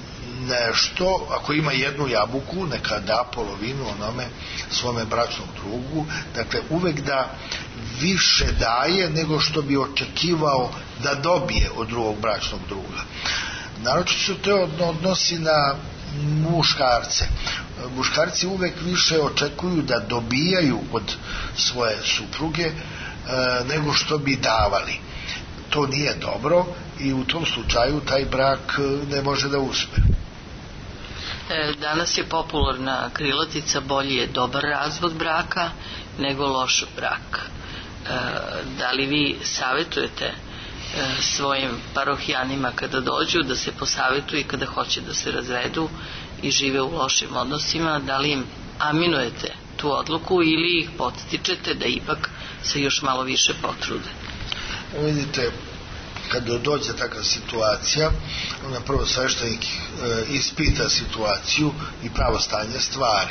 nešto, ako ima jednu jabuku, neka da polovinu onome svome bračnom drugu, dakle uvek da više daje nego što bi očekivao da dobije od drugog bračnog druga. Naročito se to odnosi na muškarce. Muškarci uvek više očekuju da dobijaju od svoje supruge e, nego što bi davali. To nije dobro i u tom slučaju taj brak ne može da uspe. Danas je popularna krilatica bolji je dobar razvod braka nego loš brak. Da li vi savjetujete svojim parohijanima kada dođu da se posavetuju i kada hoće da se razvedu i žive u lošim odnosima, da li im aminujete tu odluku ili ih podstičete da ipak se još malo više potrude? Vidite, kada dođe takva situacija, onda prvo sveštenik e, ispita situaciju i pravo stanje stvari.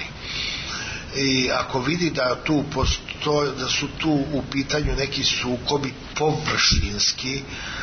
I ako vidi da tu postoje, da su tu u pitanju neki sukobi površinski, e,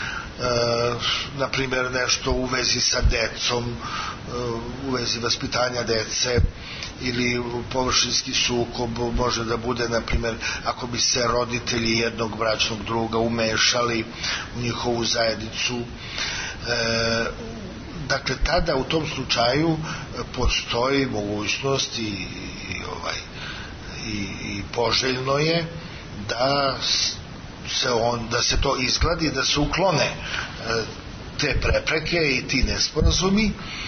na primjer nešto u vezi sa decom, e, u vezi vaspitanja dece, ili površinski sukob može da bude, na primjer, ako bi se roditelji jednog bračnog druga umešali u njihovu zajednicu. E, dakle, tada u tom slučaju postoji mogućnost i, i, ovaj, i, i poželjno je da se, on, da se to izgladi, da se uklone te prepreke i ti nesporazumi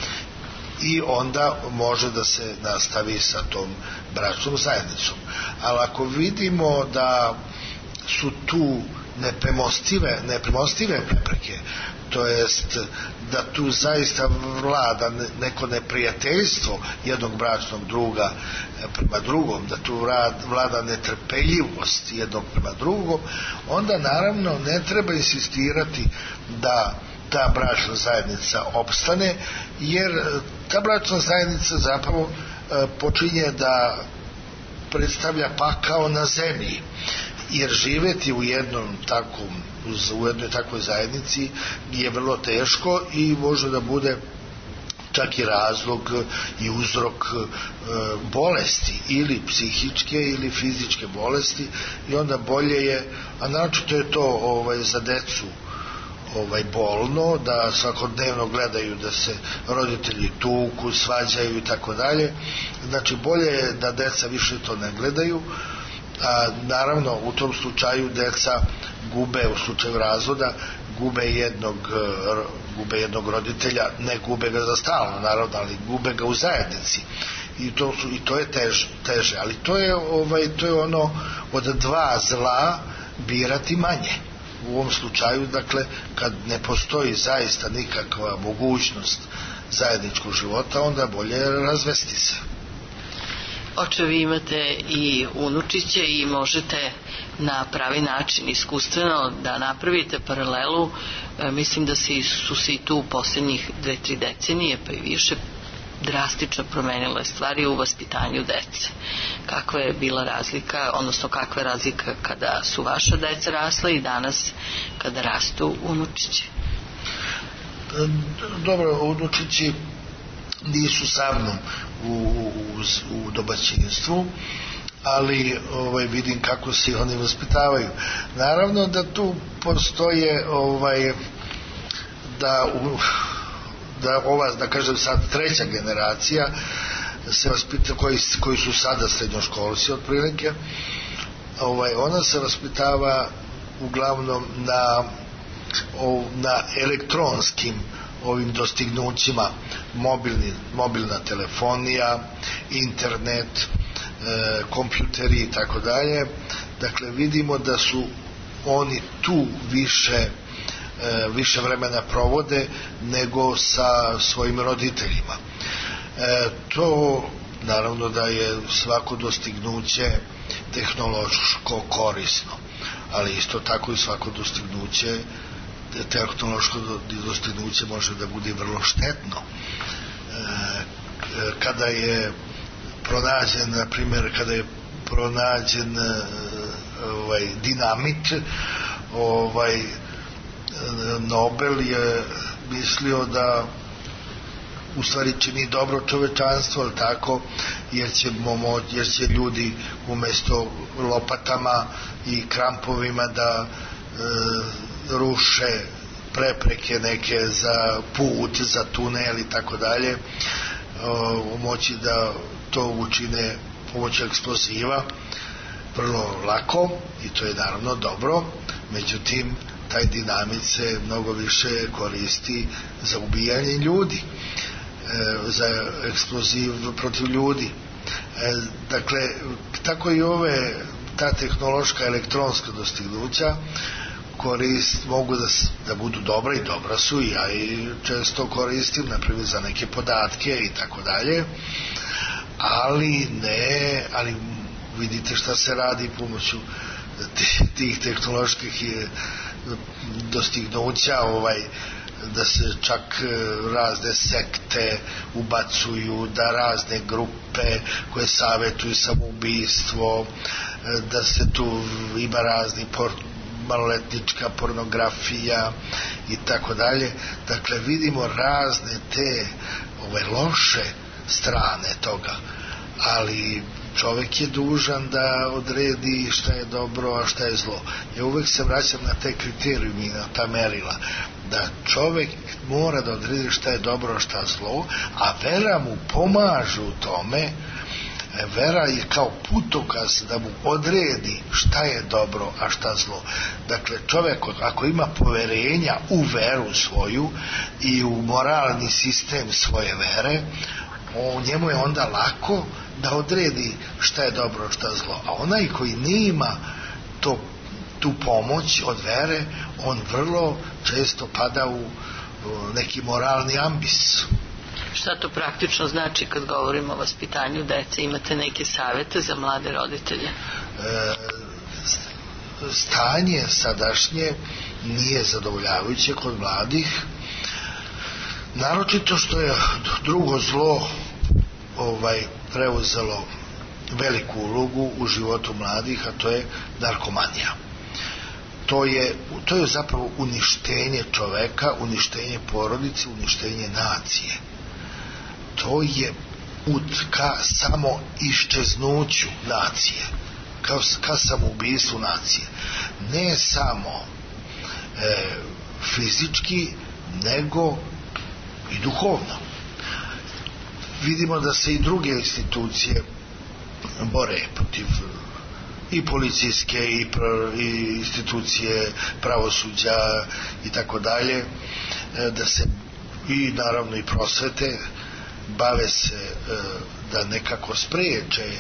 i onda može da se nastavi sa tom bračnom zajednicom. Ali ako vidimo da su tu nepremostive, nepremostive prepreke, to jest da tu zaista vlada neko neprijateljstvo jednog bračnog druga prema drugom, da tu vlada netrpeljivost jednog prema drugom, onda naravno ne treba insistirati da ta bračna zajednica opstane, jer ta bračna zajednica zapravo počinje da predstavlja pakao na zemlji, jer živeti u jednom takvom, u jednoj takvoj zajednici je vrlo teško i može da bude čak i razlog i uzrok e, bolesti, ili psihičke ili fizičke bolesti, i onda bolje je, a naročito je to ovaj, za decu ovaj, bolno, da svakodnevno gledaju da se roditelji tuku, svađaju i tako dalje. Znači bolje je da deca više to ne gledaju, a naravno u tom slučaju deca gube, u slučaju razvoda, gube jednog, gube jednog roditelja, ne gube ga za stalno naravno, ali gube ga u zajednici, i to, su, i to je teže, teže. Ali to je, ovaj, to je ono od dva zla birati manje. U ovom slučaju, dakle, kad ne postoji zaista nikakva mogućnost zajedničkog života, onda bolje razvesti se. Oče, vi imate i unučiće i možete na pravi način iskustveno da napravite paralelu. E, mislim da si, su se i tu u posljednjih dve, tri decenije pa i više drastično promenile stvari u vaspitanju dece. Kakva je bila razlika, odnosno kakva je razlika kada su vaša deca rasla i danas kada rastu unučići? Dobro, unučići nisu sa mnom u, u, u domaćinstvu, ali ovaj, vidim kako se oni vaspitavaju. Naravno da tu postoje ovaj, da, u, da ova, da kažem sad, treća generacija se vaspita, koji, koji su sada srednjoškolci otprilike, ovaj, ona se vaspitava uglavnom na, na elektronskim ovim dostignućima, mobilni, mobilna telefonija, internet, e, kompjuteri i tako dalje. Dakle, vidimo da su oni tu više, e, više vremena provode nego sa svojim roditeljima. E, to naravno da je svako dostignuće tehnološko korisno, ali isto tako i svako dostignuće tehnološko dostignuće može da bude vrlo štetno. E, kada je pronađen, na primjer, kada je pronađen ovaj, dinamit, ovaj, Nobel je mislio da u stvari čini dobro čovečanstvo, ali tako, jer će, jer će ljudi umjesto lopatama i krampovima da e, ruše prepreke neke za put, za tunel i tako dalje, moći da to učine pomoću eksploziva vrlo lako, i to je naravno dobro. Međutim, taj dinamit se mnogo više koristi za ubijanje ljudi, za eksploziv protiv ljudi. Dakle, tako i ove, ta tehnološka elektronska dostignuća korist, mogu da, da budu dobra, i dobra su, i ja i često koristim, naprimjer za neke podatke i tako dalje, ali ne, ali vidite šta se radi pomoću tih tehnoloških dostignuća, ovaj, da se čak razne sekte ubacuju, da razne grupe koje savjetuju samoubistvo, da se tu ima razni por, maloletnička pornografija i tako dalje. Dakle, vidimo razne te ove loše strane toga, ali čovek je dužan da odredi šta je dobro, a šta je zlo. Ja uvek se vraćam na te kriterijumi, na ta merila, da čovek mora da odredi šta je dobro, a šta je zlo, a vera mu pomaže u tome. Vera je kao putokaz da mu odredi šta je dobro, a šta zlo. Dakle, čovjek ako ima poverenja u veru svoju i u moralni sistem svoje vere, o njemu je onda lako da odredi šta je dobro, šta je zlo. A onaj koji nema to, tu pomoć od vere, on vrlo često pada u neki moralni ambis. Šta to praktično znači kad govorimo o vaspitanju dece? Imate neke savete za mlade roditelje? E, stanje sadašnje nije zadovoljavajuće kod mladih, naročito što je drugo zlo ovaj preuzelo veliku ulogu u životu mladih, a to je narkomanija. To je, to je zapravo uništenje čoveka, uništenje porodice, uništenje nacije. To je put ka samo iščeznuću nacije, ka, ka samoubistvu nacije. Ne samo e, fizički, nego i duhovno. Vidimo da se i druge institucije bore protiv i policijske i, pro, i institucije pravosuđa i tako dalje, da se i naravno i prosvete bave se e, da nekako spriječe e,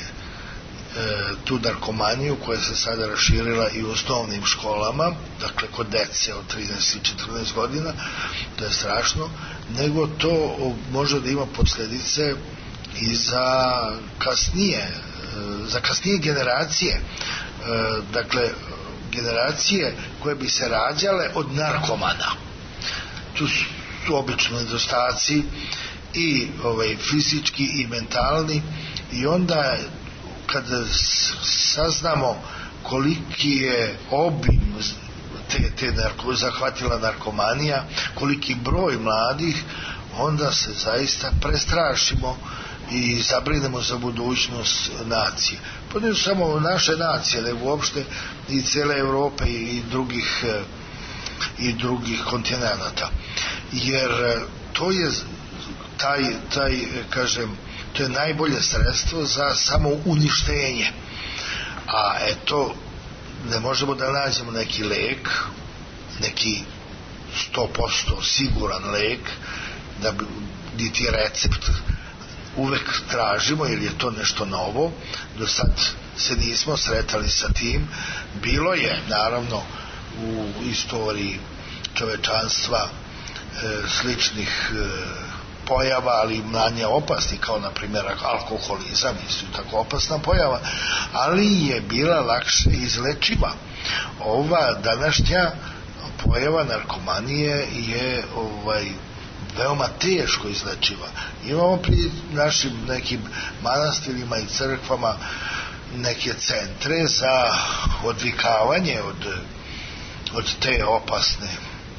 tu narkomaniju koja se sada raširila i u osnovnim školama, dakle kod dece od trinaest i četrnaest godina, to je strašno, nego to može da ima posljedice i za kasnije, e, za kasnije generacije, e, dakle generacije koje bi se rađale od narkomana. Tu su, su obično nedostaci i ovaj, fizički i mentalni, i onda kada saznamo koliki je obim te, te narko, zahvatila narkomanija, koliki broj mladih, onda se zaista prestrašimo i zabrinemo za budućnost nacije. Pa ne samo naše nacije, nego uopšte i cijele Evrope i drugih i drugih kontinenata. Jer to je taj, taj kažem, to je najbolje sredstvo za samo uništenje. A eto, ne možemo da nađemo neki lek, neki sto posto siguran lek, da bi niti recept uvek tražimo, jer je to nešto novo. Do sad se nismo sretali sa tim. Bilo je naravno u istoriji čovečanstva e, sličnih e, pojava, ali manje opasni, kao na primjer alkoholizam, isto tako opasna pojava, ali je bila lakše izlečiva. Ova današnja pojava narkomanije je ovaj veoma teško izlečiva. Imamo pri našim nekim manastirima i crkvama neke centre za odvikavanje od, od te opasne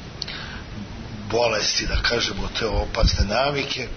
bolesti, da kažemo, te opasne navike,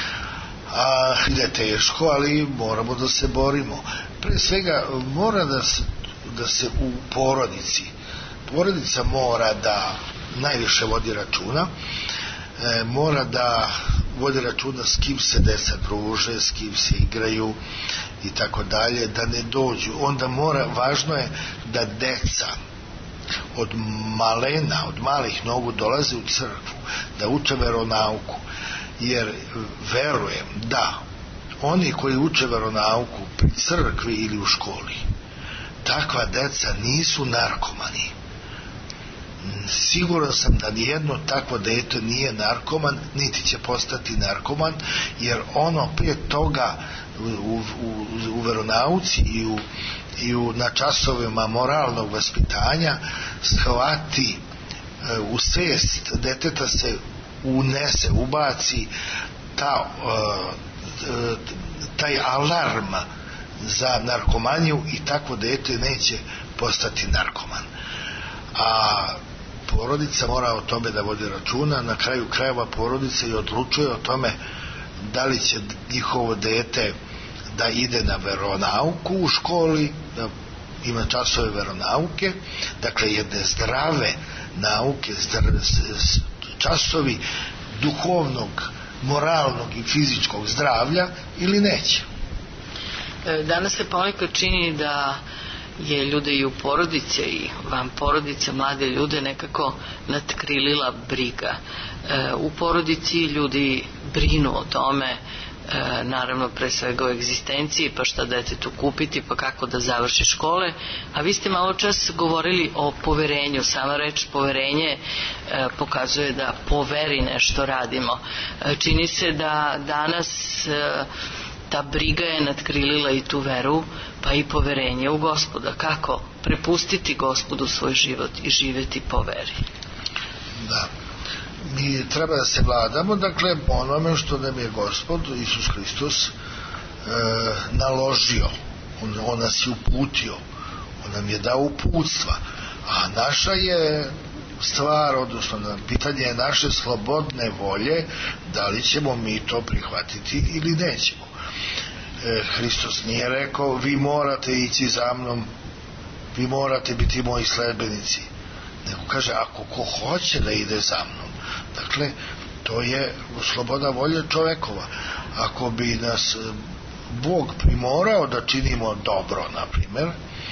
a ide teško, ali moramo da se borimo. Pre svega mora da se, da se u porodici porodica mora da najviše vodi računa, e, mora da vodi računa s kim se deca druže, s kim se igraju i tako dalje, da ne dođu. Onda mora, važno je da deca od malena, od malih nogu dolaze u crkvu, da uče veronauku, jer verujem da oni koji uče veronauku pri crkvi ili u školi, takva deca nisu narkomani. Siguran sam da nijedno takvo dete nije narkoman, niti će postati narkoman, jer ono prije toga u, u, u veronauci i u i u, na časovima moralnog vaspitanja shvati e, u svest deteta se unese, ubaci ta, e, taj alarm za narkomaniju i takvo dete neće postati narkoman. A porodica mora o tome da vodi računa. Na kraju krajeva porodica i odlučuje o tome da li će njihovo dete da ide na veronauku u školi, da ima časove veronauke, dakle jedne zdrave nauke, zdrave, časovi duhovnog, moralnog i fizičkog zdravlja, ili neće. Danas se ponekad čini da je ljude i u porodice i van porodice, mlade ljude nekako natkrilila briga. U porodici ljudi brinu o tome, naravno pre svega o egzistenciji, pa šta detetu kupiti, pa kako da završi škole, a vi ste malo čas govorili o poverenju. Sama reč poverenje pokazuje da po veri nešto radimo. Čini se da danas ta briga je natkrilila i tu veru, pa i poverenje u Gospoda. Kako prepustiti Gospodu svoj život i živeti po veri? Da, mi treba da se vladamo, dakle, onome što nam je Gospod Isus Hristos e, naložio. On, on nas je uputio, on nam je dao uputstva, a naša je stvar, odnosno pitanje je naše slobodne volje, da li ćemo mi to prihvatiti ili nećemo. e, Hristos nije rekao vi morate ići za mnom, vi morate biti moji sledbenici, nego kaže ako ko hoće da ide za mnom. Dakle, to je sloboda volje čovekova. Ako bi nas Bog primorao da činimo dobro, na primjer,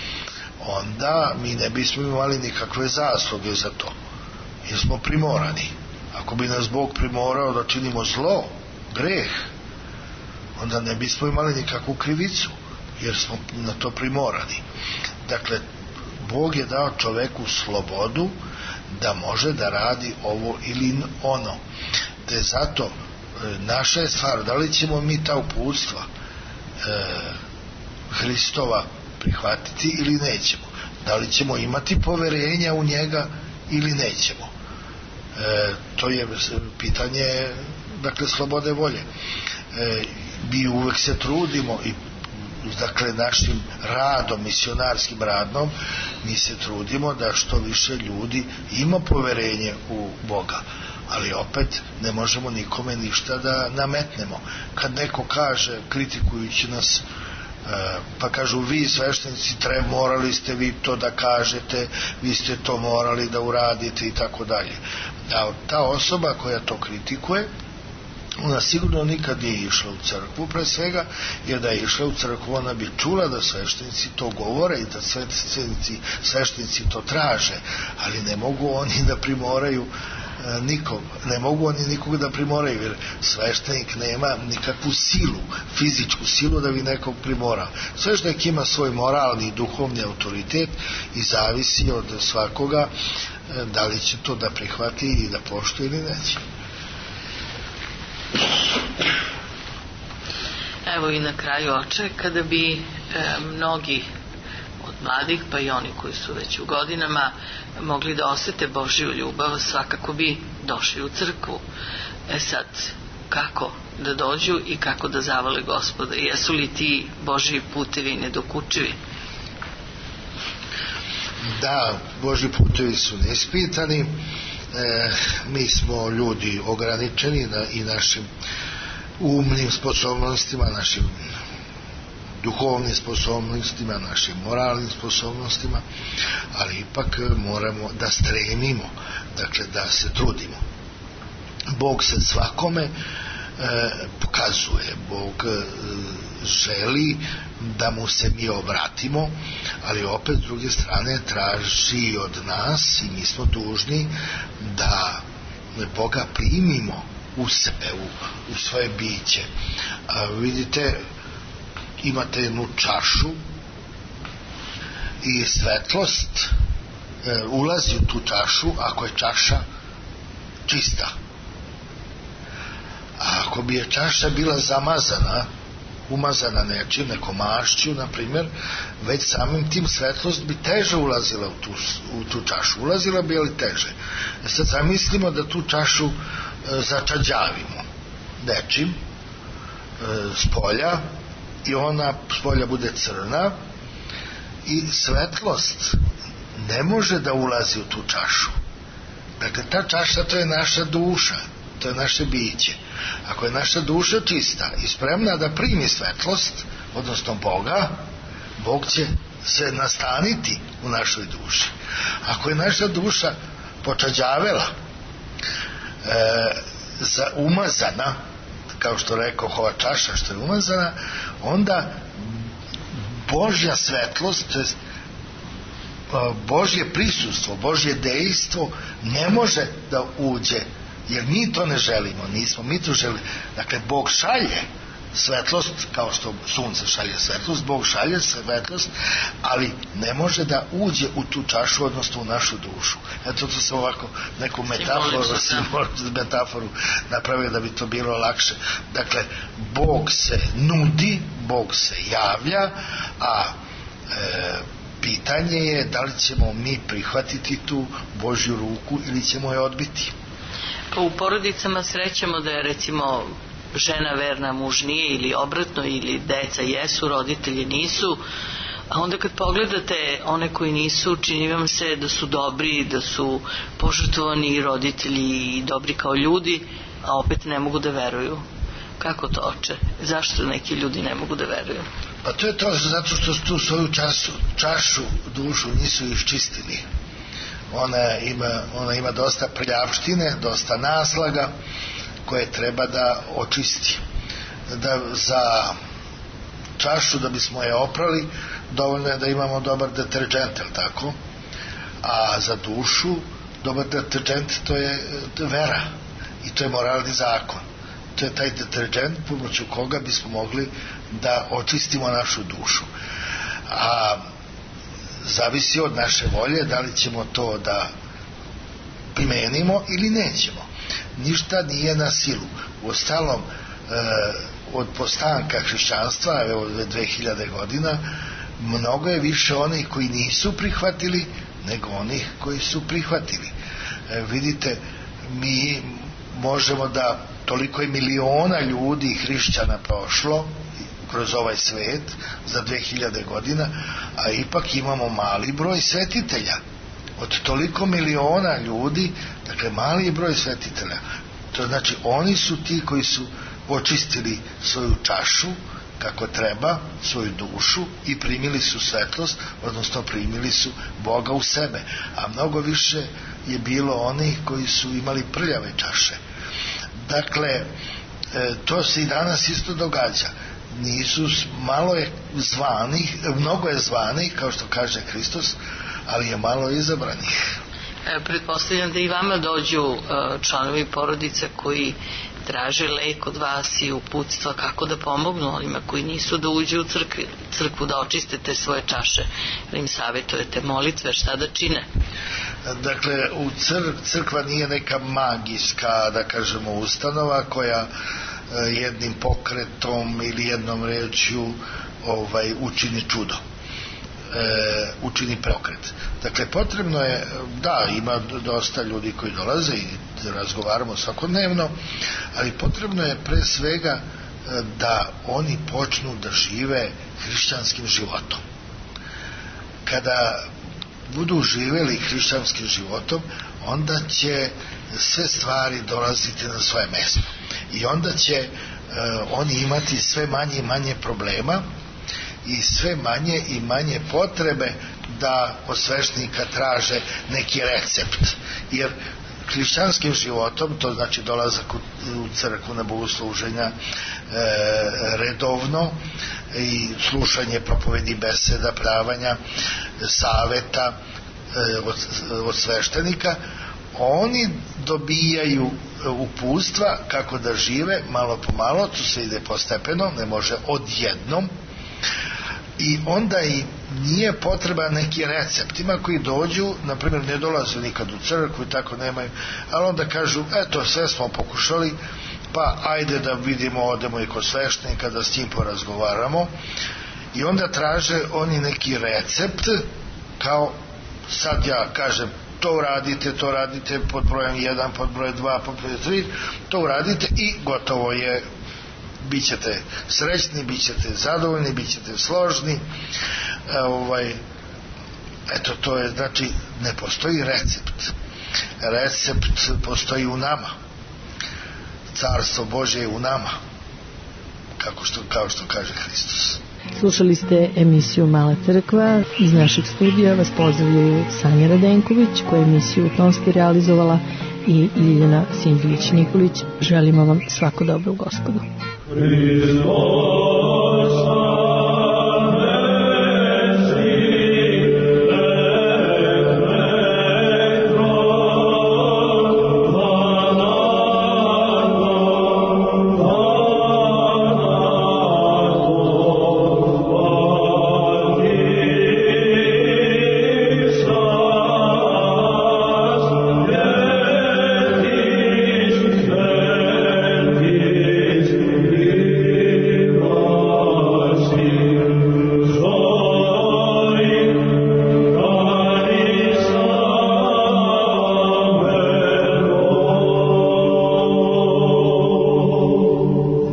onda mi ne bismo imali nikakve zasluge za to, jer smo primorani. Ako bi nas Bog primorao da činimo zlo, greh, onda ne bismo imali nikakvu krivicu, jer smo na to primorani. Dakle, Bog je dao čoveku slobodu da može da radi ovo ili ono. Te zato naša je stvar da li ćemo mi ta uputstva e, Hristova prihvatiti ili nećemo. Da li ćemo imati poverenja u njega ili nećemo. E, to je pitanje, dakle, slobode volje. E, mi uvek se trudimo i dakle našim radom, misionarskim radom, mi se trudimo da što više ljudi ima poverenje u Boga, ali opet ne možemo nikome ništa da nametnemo. Kad neko kaže, kritikujući nas, pa kažu vi sveštenici treba, morali ste vi to da kažete, vi ste to morali da uradite i tako dalje. A ta osoba koja to kritikuje, ona sigurno nikad nije išla u crkvu, pre svega, jer da je išla u crkvu ona bi čula da sveštenici to govore i da sveštenici, sveštenici to traže, ali ne mogu oni da primoraju e, nikog, ne mogu oni nikog da primoraju, jer sveštenik nema nikakvu silu, fizičku silu da bi nekog primorao. Sveštenik ima svoj moralni i duhovni autoritet i zavisi od svakoga e, da li će to da prihvati i da poštuje ili neće. Evo i na kraju, oče, kada bi e, mnogi od mladih, pa i oni koji su već u godinama, mogli da osete Božju ljubav, svakako bi došli u crkvu. E sad, kako da dođu i kako da zavole Gospoda? Jesu li ti Božji putevi nedokučivi? Da, Božji putevi su neispitani. E, mi smo ljudi ograničeni na, i našim umnim sposobnostima, našim duhovnim sposobnostima, našim moralnim sposobnostima, ali ipak moramo da stremimo, dakle da se trudimo. Bog se svakome e, pokazuje, Bog e, želi da mu se mi obratimo, ali opet s druge strane traži od nas i mi smo dužni da Boga primimo u sebe, u, u svoje biće. A vidite, imate jednu čašu i svetlost e, ulazi u tu čašu ako je čaša čista. A ako bi je čaša bila zamazana, umazana nečim, nekom mašću, na primjer, već samim tim svetlost bi teže ulazila u tu, u tu čašu. Ulazila bi, ali teže. E sad zamislimo da tu čašu e, začađavimo nečim e, s polja i ona s polja bude crna i svetlost ne može da ulazi u tu čašu. Dakle, ta čaša, to je naša duša, to je naše biće. Ako je naša duša čista i spremna da primi svetlost, odnosno Boga, Bog će se nastaniti u našoj duši. Ako je naša duša počađavela, e, za umazana, kao što rekao, ova čaša što je umazana, onda Božja svetlost, to je Božje prisustvo, Božje dejstvo ne može da uđe, jer mi to ne želimo, nismo mi to želimo. Dakle, Bog šalje svetlost, kao što sunce šalje svetlost, Bog šalje svetlost, ali ne može da uđe u tu čašu, odnosno u našu dušu. Eto, to sam ovako neku metaforu, metaforu napravio da bi to bilo lakše. Dakle, Bog se nudi, Bog se javlja, a e, pitanje je da li ćemo mi prihvatiti tu Božju ruku ili ćemo je odbiti. U porodicama srećemo da je, recimo, žena verna, muž nije, ili obratno, ili deca jesu, roditelji nisu, a onda kad pogledate one koji nisu, čini vam se da su dobri, da su požrtvovani roditelji i dobri kao ljudi, a opet ne mogu da veruju. Kako to, oče? Zašto neki ljudi ne mogu da veruju? Pa to je to zato što tu svoju času, čašu, dušu nisu iščistili. Ona ima, ona ima dosta prljavštine, dosta naslaga koje treba da očisti. Da za čašu, da bismo je oprali, dovoljno je da imamo dobar deterđent, je li tako? A za dušu dobar deterđent, to je vera i to je moralni zakon. To je taj deterđent pomoću koga bismo mogli da očistimo našu dušu. A zavisi od naše volje da li ćemo to da primenimo ili nećemo. Ništa nije na silu. Uostalom, e, od postanka hrišćanstva, evo dve hiljade godina, mnogo je više onih koji nisu prihvatili nego onih koji su prihvatili. E, vidite, mi možemo da, toliko je miliona ljudi hrišćana prošlo kroz ovaj svet za dve hiljade godina, a ipak imamo mali broj svetitelja. Od toliko miliona ljudi, dakle mali broj svetitelja. To znači oni su ti koji su očistili svoju čašu kako treba, svoju dušu i primili su svetlost, odnosno primili su Boga u sebe. A mnogo više je bilo onih koji su imali prljave čaše. Dakle, to se i danas isto događa. Nisu, malo je zvanih, mnogo je zvanih, kao što kaže Hristos, ali je malo izabranih. E, pretpostavljam da i vama dođu članovi porodice koji traže lek od vas i uputstva kako da pomognu onima koji nisu, da uđu u crkvi, crkvu, da očiste te svoje čaše, da im savjetujete molitve, šta da čine. Dakle, u cr- crkva nije neka magijska, da kažemo, ustanova koja jednim pokretom ili jednom rečju ovaj, učini čudo, e, učini preokret. Dakle, potrebno je, da, ima dosta ljudi koji dolaze i razgovaramo svakodnevno, ali potrebno je pre svega da oni počnu da žive hrišćanskim životom. Kada budu živeli hrišćanskim životom, onda će sve stvari dolaziti na svoje mesto i onda će e, oni imati sve manje i manje problema i sve manje i manje potrebe da od sveštenika traže neki recept, jer hrišćanskim životom, to znači dolazak u, u crkvu na bogosluženja e, redovno i slušanje propovedi, beseda, predavanja, saveta e, od, od sveštenika, oni dobijaju uputstva kako da žive malo po malo, to se ide postepeno, ne može odjednom, i onda i nije potreba neki recept. Ima koji dođu, na primjer ne dolaze nikad u crkvu i tako nemaju, ali onda kažu, eto, sve smo pokušali, pa ajde da vidimo, odemo i kod sveštenika da s njim porazgovaramo, i onda traže oni neki recept, kao sad ja kažem to uradite, to radite pod brojem jedan, pod brojem dva, pod brojem tri, to uradite i gotovo je, bit ćete srećni, bit ćete zadovoljni, bit ćete složni. E, ovaj, eto, to je, znači, ne postoji recept. Recept postoji u nama. carstvo Božje je u nama, kako što, kao što kaže Hristos. Slušali ste emisiju Mala crkva. Iz našeg studija vas pozdravljaju Sanja Radenković, koja je emisiju u tonski realizovala, i Ljiljana Sinđelić-Nikolić. Želimo vam svako dobro u Gospodu.